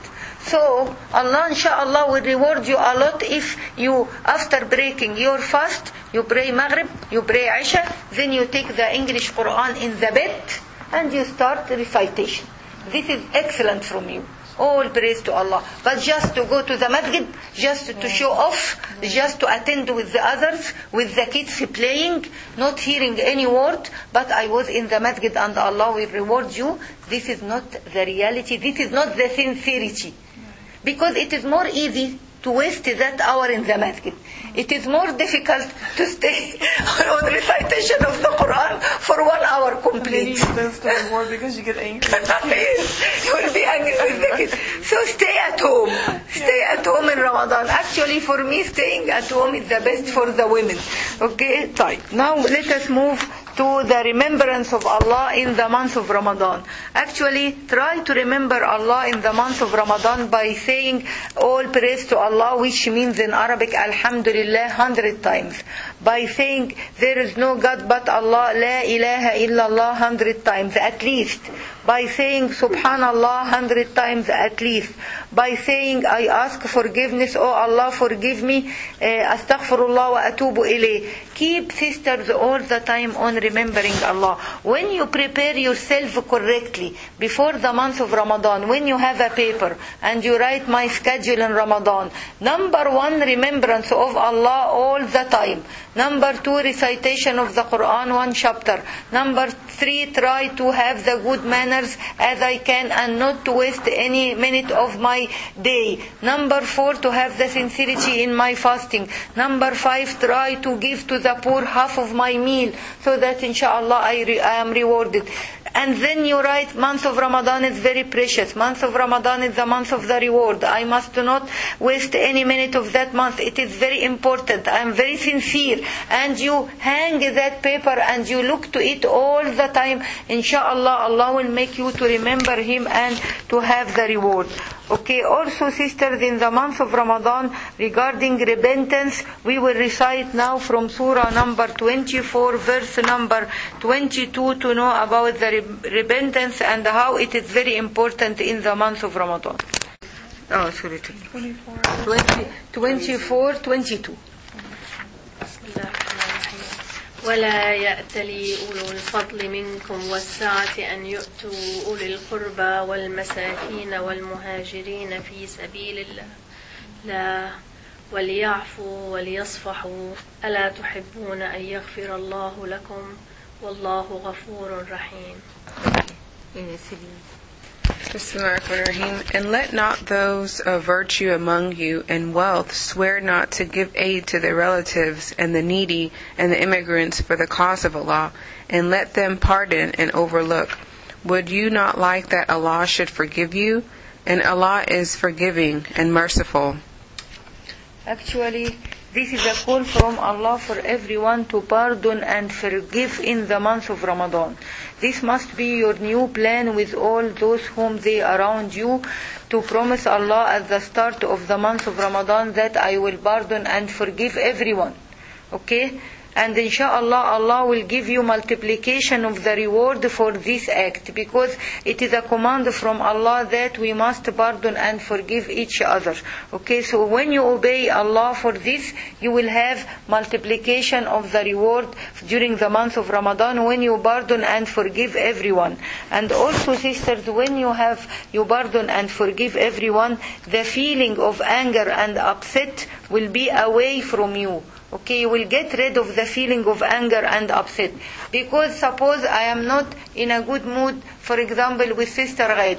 So Allah inshallah will reward you a lot if you, after breaking your fast, you pray Maghrib, you pray Isha, then you take the English Quran in the bed and you start recitation. This is excellent from you. All praise to Allah. But just to go to the masjid, just to show off, just to attend with the others, with the kids playing, not hearing any word, but I was in the masjid and Allah will reward you. This is not the reality. This is not the sincerity. Because it is more easy to waste that hour in the masjid. It is more difficult to stay on recitation of the Quran for 1 hour complete. That's the reward because you get angry. Yes, you will be angry with the kids. So stay at home. Stay at home in Ramadan. Actually, for me, staying at home is the best for the women. Okay, طيب. Now let us move to the remembrance of Allah in the month of Ramadan. Actually, try to remember Allah in the month of Ramadan by saying all praise to Allah, which means in Arabic, Alhamdulillah, 100 times. By saying there is no God but Allah, La ilaha illallah, 100 times at least. By saying Subhanallah 100 times at least. By saying I ask forgiveness, oh Allah forgive me, Astaghfirullah wa atubu ilayh. Keep, sisters, all the time on remembering Allah. When you prepare yourself correctly before the month of Ramadan, when you have a paper and you write my schedule in Ramadan, number 1, remembrance of Allah all the time. Number 2, recitation of the Quran, 1 chapter. Number 3, try to have the good manners as I can and not to waste any minute of my day. Number 4, to have the sincerity in my fasting. Number 5, try to give to the poor half of my meal so that inshallah I am rewarded. And then you write, month of Ramadan is very precious. Month of Ramadan is the month of the reward. I must not waste any minute of that month. It is very important. I am very sincere. And you hang that paper and you look to it all the time. Inshallah, Allah will make you to remember Him and to have the reward. Okay, also sisters, in the month of Ramadan, regarding repentance, we will recite now from Surah number 24, verse number 22 to know about the repentance and how it is very important in the month of Ramadan. Oh, sorry. 24, 22. ولا يأتلي أولو الفضل منكم والسعة أن يؤتوا أولي القربى والمساكين والمهاجرين في سبيل الله وليعفوا وليصفحوا ألا تحبون أن يغفر الله لكم والله غفور رحيم. And let not those of virtue among you and wealth swear not to give aid to their relatives and the needy and the immigrants for the cause of Allah, and let them pardon and overlook. Would you not like that Allah should forgive you? And Allah is forgiving and merciful. Actually, this is a call from Allah for everyone to pardon and forgive in the month of Ramadan. This must be your new plan with all those whom they around you, to promise Allah at the start of the month of Ramadan that I will pardon and forgive everyone. Okay? And inshallah, Allah will give you multiplication of the reward for this act, because it is a command from Allah that we must pardon and forgive each other. Okay, so when you obey Allah for this, you will have multiplication of the reward during the month of Ramadan when you pardon and forgive everyone. And also, sisters, when you pardon and forgive everyone, the feeling of anger and upset will be away from you. Okay, you will get rid of the feeling of anger and upset. Because suppose I am not in a good mood, for example, with Sister Ghaid.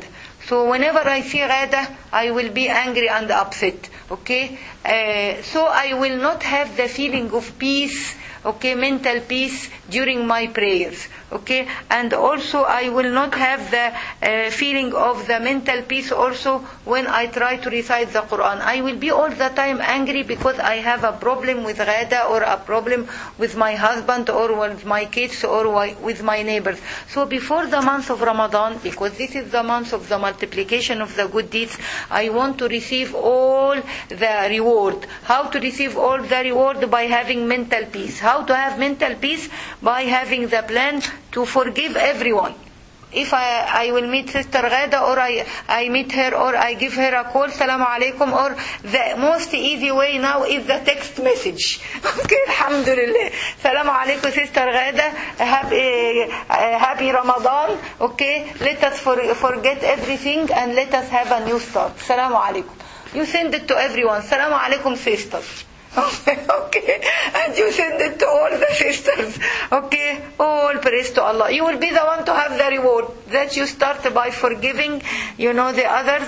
So whenever I see Ghada, I will be angry and upset. Okay? So I will not have the feeling of peace, okay, mental peace during my prayers. Okay? And also I will not have the feeling of the mental peace also when I try to recite the Quran. I will be all the time angry because I have a problem with Ghada or a problem with my husband or with my kids or with my neighbors. So before the month of Ramadan, because this is the month of the multiplication of the good deeds, I want to receive all the reward. How to receive all the reward? By having mental peace. How to have mental peace? By having the plan to forgive everyone. If I will meet Sister Ghada or I meet her or I give her a call, Salaam alaikum, or the most easy way now is the text message. Okay, alhamdulillah. Salaam alaikum, Sister Ghada. Happy Ramadan. Okay, let us forget everything and let us have a new start. Salaam alaikum. You send it to everyone. Salaam alaikum, sisters. Okay, and you send it to all the sisters. Okay, all praise to Allah. You will be the one to have the reward. That you start by forgiving, the others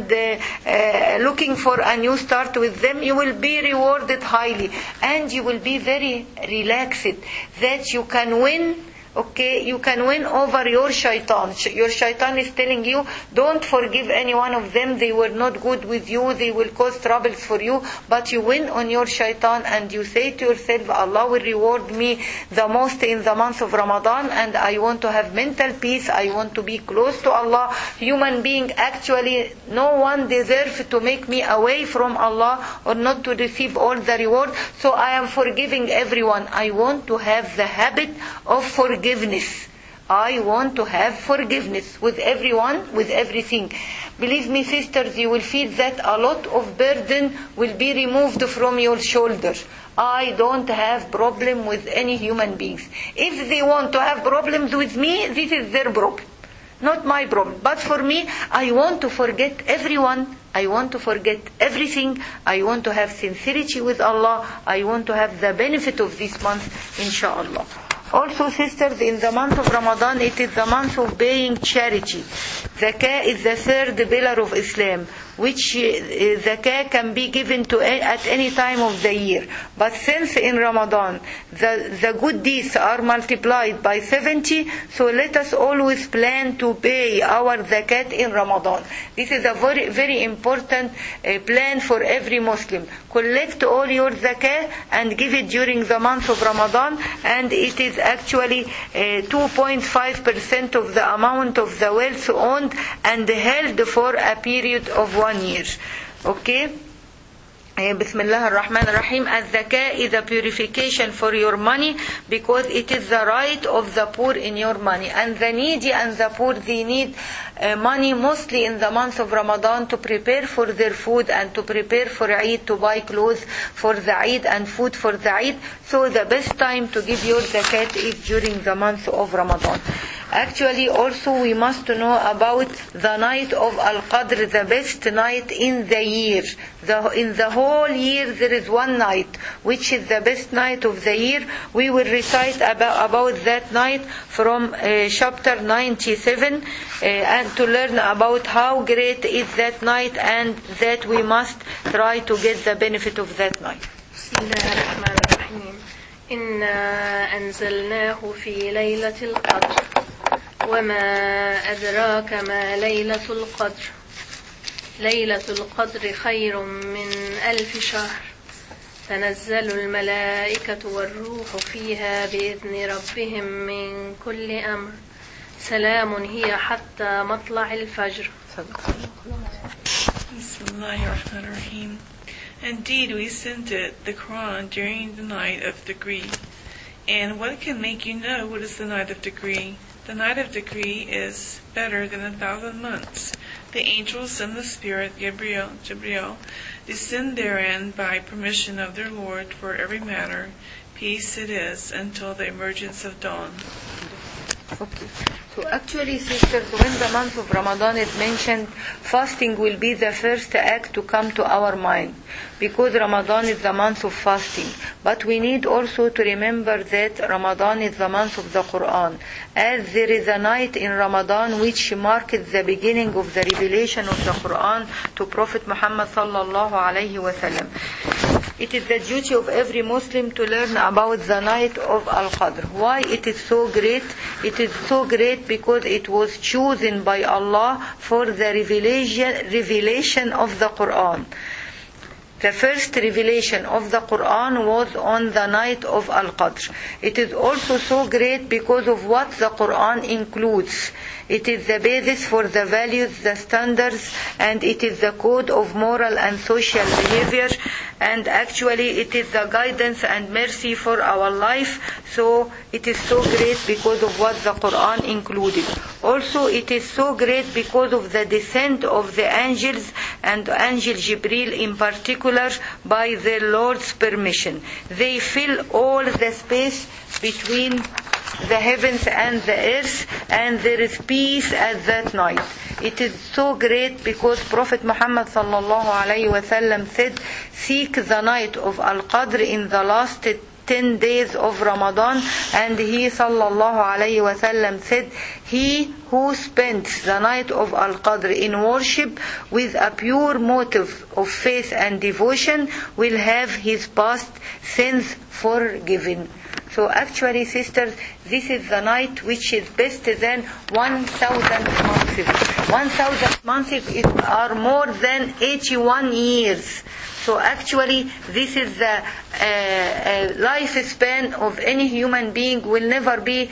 and looking for a new start with them. You will be rewarded highly, and you will be very relaxed. That you can win. Okay, you can win over your shaitan. Your shaitan is telling you, don't forgive any one of them. They were not good with you. They will cause troubles for you. But you win on your shaitan and you say to yourself, Allah will reward me the most in the month of Ramadan, and I want to have mental peace. I want to be close to Allah. Human being, actually, no one deserves to make me away from Allah or not to receive all the reward. So I am forgiving everyone. I want to have the habit of forgiveness. I want to have forgiveness with everyone, with everything. Believe me, sisters, you will feel that a lot of burden will be removed from your shoulders. I don't have problem with any human beings. If they want to have problems with me, this is their problem, not my problem. But for me, I want to forget everyone. I want to forget everything. I want to have sincerity with Allah. I want to have the benefit of this month, inshallah. Also, sisters, in the month of Ramadan, it is the month of paying charity. Zakah is the third pillar of Islam, which zakah can be given to at any time of the year. But since in Ramadan the good deeds are multiplied by 70, so let us always plan to pay our zakat in Ramadan. This is a very, very important plan for every Muslim. Collect all your zakah and give it during the month of Ramadan, and it is actually 2.5% of the amount of the wealth owned and held for a period of 1 year. Okay? Bismillah ar-Rahman ar-Rahim. Az-zakah is a purification for your money, because it is the right of the poor in your money. And the needy and the poor, they need money mostly in the month of Ramadan to prepare for their food and to prepare for Eid, to buy clothes for the Eid and food for the Eid. So the best time to give your zakat is during the month of Ramadan. Actually, also we must know about the night of Al-Qadr, the best night in the year. In the whole year there is one night, which is the best night of the year. We will recite about that night from chapter 97 and to learn about how great is that night, and that we must try to get the benefit of that night. إنا أنزلناه في ليلة القدر وما أدراك ما ليلة القدر ليلة القدر خير من 1000 شهر تنزل الملائكة والروح فيها بإذن ربهم من كل أمر سلام هي حتى مطلع الفجر. Bismillahirrahmanirrahim. Indeed, we sent it, the Quran, during the night of decree. And what can make you know what is the night of decree? The night of decree is better than 1,000 months. The angels and the spirit, Gabriel, descend therein by permission of their Lord for every matter. Peace it is until the emergence of dawn. Okay. So actually, sisters, when the month of Ramadan is mentioned, fasting will be the first act to come to our mind, because Ramadan is the month of fasting. But we need also to remember that Ramadan is the month of the Quran, as there is a night in Ramadan which marks the beginning of the revelation of the Quran to Prophet Muhammad sallallahu alaihi wasallam. It is the duty of every Muslim to learn about the night of Al-Qadr. Why it is so great? It is so great because it was chosen by Allah for the revelation of the Quran. The first revelation of the Quran was on the night of Al-Qadr. It is also so great because of what the Quran includes. It is the basis for the values, the standards, and it is the code of moral and social behavior. And actually it is the guidance and mercy for our life. So it is so great because of what the Quran included. Also it is so great because of the descent of the angels, and Angel Jibril in particular, by their Lord's permission. They fill all the space between the heavens and the earth, and there is peace at that night. It is so great because Prophet Muhammad sallallahu alaihi wasallam said, seek the night of Al-Qadr in the last 10 days of Ramadan, and he sallallahu alaihi wasallam said, he who spends the night of Al-Qadr in worship with a pure motive of faith and devotion will have his past sins forgiven. So actually, sisters, this is the night which is best than 1,000 months. 1,000 months are more than 81 years. So actually, this is the lifespan of any human being will never be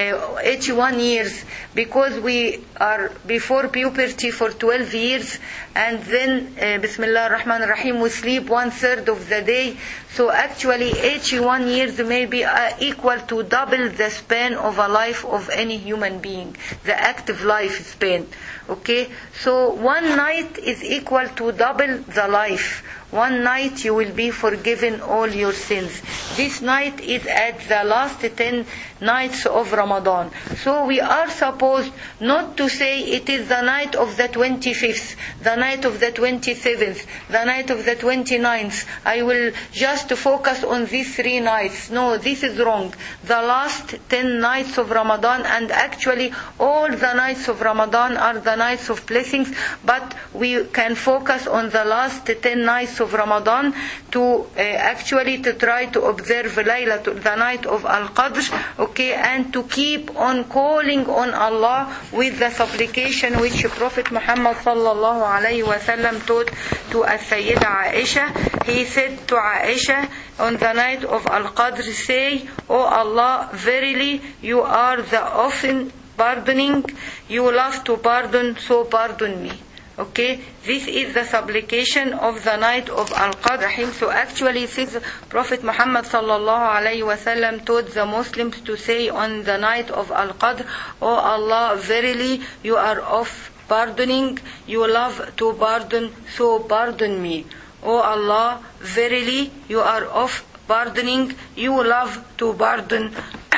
81 years, because we are before puberty for 12 years, and then Bismillah ar-Rahman ar-Rahim, we sleep 1/3 of the day. So actually 81 years may be equal to double the span of a life of any human being, the active lifespan. Okay, so one night is equal to double the life. One night you will be forgiven all your sins. This night is at the last 10 nights of Ramadan. So we are supposed not to say it is the night of the 25th, the night of the 27th, the night of the 29th. I will just focus on these 3 nights. No, this is wrong. The last 10 nights of Ramadan, and actually all the nights of Ramadan are the nights of blessings, but we can focus on the last 10 nights of Ramadan to actually to try to observe Laylatul, the night of Al-Qadr, okay, and to keep on calling on Allah with the supplication which Prophet Muhammad sallallahu alaihi wasallam taught to As-Sayyida Aisha. He said to Aisha on the night of Al-Qadr, say, "O Allah, verily you are the often pardoning, you love to pardon, so pardon me." Okay, this is the supplication of the night of Al-Qadr. So actually, since Prophet Muhammad sallallahu alaihi wasallam taught the Muslims to say on the night of Al-Qadr, "O Allah, verily you are of pardoning, you love to pardon, so pardon me." "O Allah, verily you are of pardoning, you love to pardon,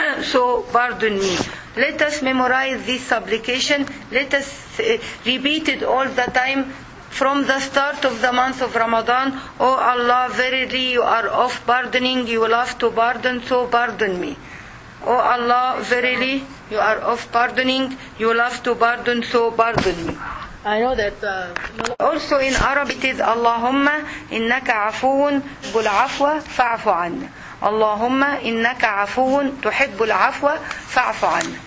so pardon me." Let us memorize this supplication. Let us repeat it all the time from the start of the month of Ramadan. "O Allah, verily you are of pardoning, you love to pardon, so pardon me." "O Allah, verily you are of pardoning, you love to pardon, so pardon me." I know that. Also in Arabic it is Allahumma innaka afuun bul afwa fa'fu anna. Allahumma innaka afuun tuhibbul afwa fa'fu anna.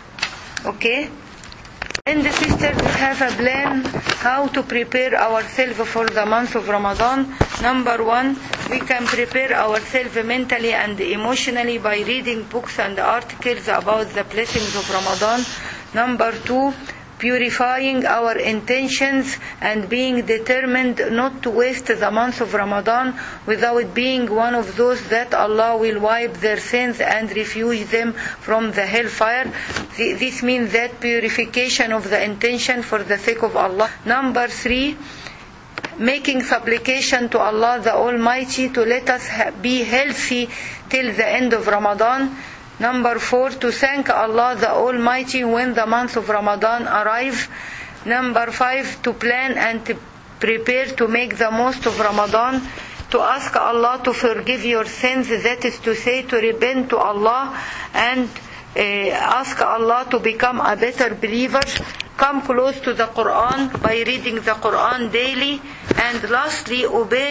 Okay? And the sisters, we have a plan how to prepare ourselves for the month of Ramadan. Number 1, we can prepare ourselves mentally and emotionally by reading books and articles about the blessings of Ramadan. Number 2, purifying our intentions and being determined not to waste the month of Ramadan without being one of those that Allah will wipe their sins and refuge them from the hellfire. This means that purification of the intention for the sake of Allah. Number 3, making supplication to Allah the Almighty to let us be healthy till the end of Ramadan. Number 4, to thank Allah the Almighty when the month of Ramadan arrives. Number 5, to plan and to prepare to make the most of Ramadan. To ask Allah to forgive your sins, that is to say, to repent to Allah and ask Allah to become a better believer. Come close to the Quran by reading the Quran daily. And lastly,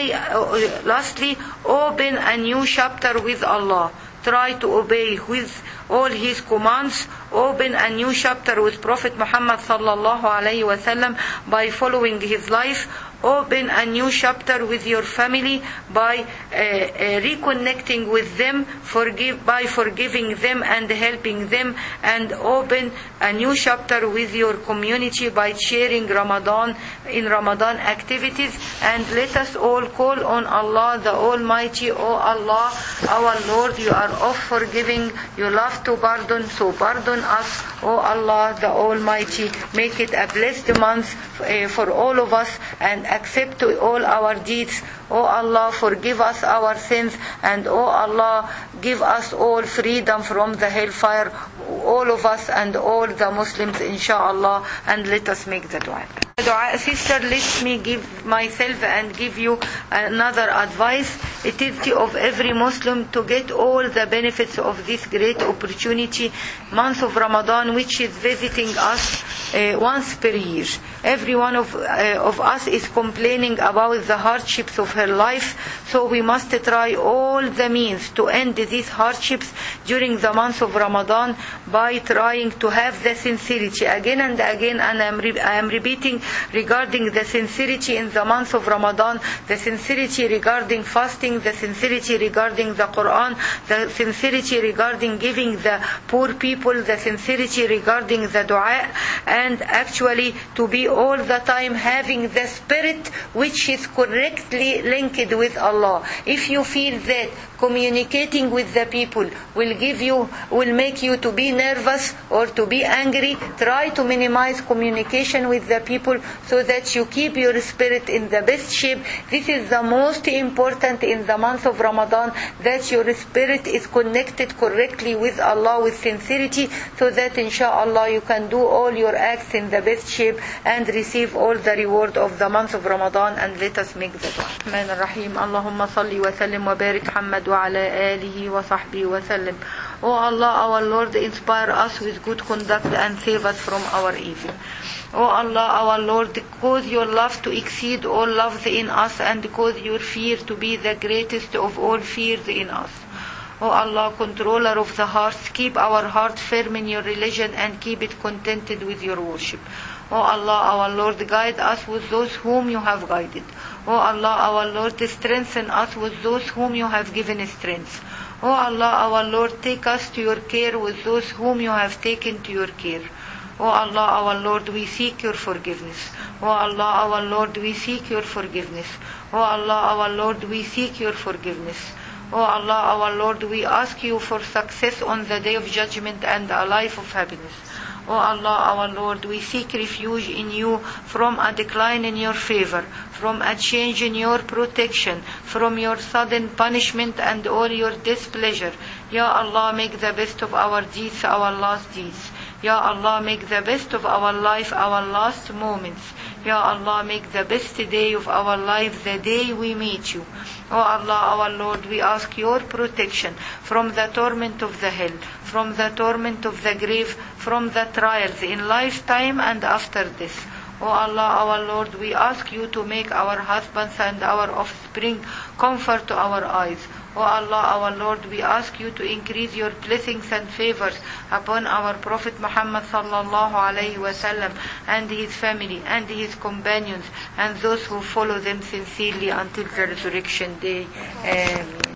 open a new chapter with Allah. Try to obey with all His commands. Open a new chapter with Prophet Muhammad sallallahu alaihi wasallam by following his life. Open a new chapter with your family by reconnecting with them, by forgiving them and helping them, and open a new chapter with your community by sharing Ramadan activities. And let us all call on Allah the Almighty. O Allah, our Lord, you are of forgiving, you love to pardon, so pardon us. O Allah the Almighty, make it a blessed month for all of us and accept all our deeds. O Allah, forgive us our sins, and O Allah, give us all freedom from the hellfire, all of us and all the Muslims, inshallah. And let us make the dua. Sister, let me give myself and give you another advice. It is of every Muslim to get all the benefits of this great opportunity, month of Ramadan, which is visiting us once per year. Every one of us is complaining about the hardships of her life, so we must try all the means to end these hardships during the month of Ramadan by trying to have the sincerity again and again. And I am repeating regarding the sincerity in the month of Ramadan, the sincerity regarding fasting, the sincerity regarding the Quran, the sincerity regarding giving the poor people, the sincerity regarding the dua, and actually to be all the time having the spirit which is correctly linked with Allah. If you feel that communicating with the people will make you to be nervous or to be angry, try to minimize communication with the people so that you keep your spirit in the best shape. This is the most important in the month of Ramadan, that your spirit is connected correctly with Allah with sincerity, so that inshallah you can do all your acts in the best shape and receive all the reward of the month of Ramadan. And let us make the dua. Rahman Rahim. Allahumma salli wa sallim wa barik Muhammad wa ala alihi wa sahbihi wa sallim. O Allah, our Lord, inspire us with good conduct and save us from our evil. O Allah, our Lord, cause your love to exceed all loves in us, and cause your fear to be the greatest of all fears in us. O Allah, controller of the hearts, keep our hearts firm in your religion and keep it contented with your worship. O Allah, our Lord, guide us with those whom you have guided. O Allah, our Lord, strengthen us with those whom you have given strength. O Allah, our Lord, take us to your care with those whom you have taken to your care. O Allah, our Lord, we seek your forgiveness. O Allah, our Lord, we seek your forgiveness. O Allah, our Lord, we seek your forgiveness. O Allah, our Lord, we ask you for success on the day of judgment and a life of happiness. O Allah, our Lord, we seek refuge in you from a decline in your favor, from a change in your protection, from your sudden punishment and all your displeasure. Ya Allah, make the best of our deeds our last deeds. Ya Allah, make the best of our life our last moments. Ya Allah, make the best day of our life the day we meet you. O Allah, our Lord, we ask your protection from the torment of the hell, from the torment of the grave, from the trials in lifetime and after death. O Allah, our Lord, we ask you to make our husbands and our offspring comfort to our eyes. O Allah, our Lord, we ask you to increase your blessings and favors upon our Prophet Muhammad sallallahu alaihi wasallam and his family and his companions and those who follow them sincerely until the resurrection day. Amen.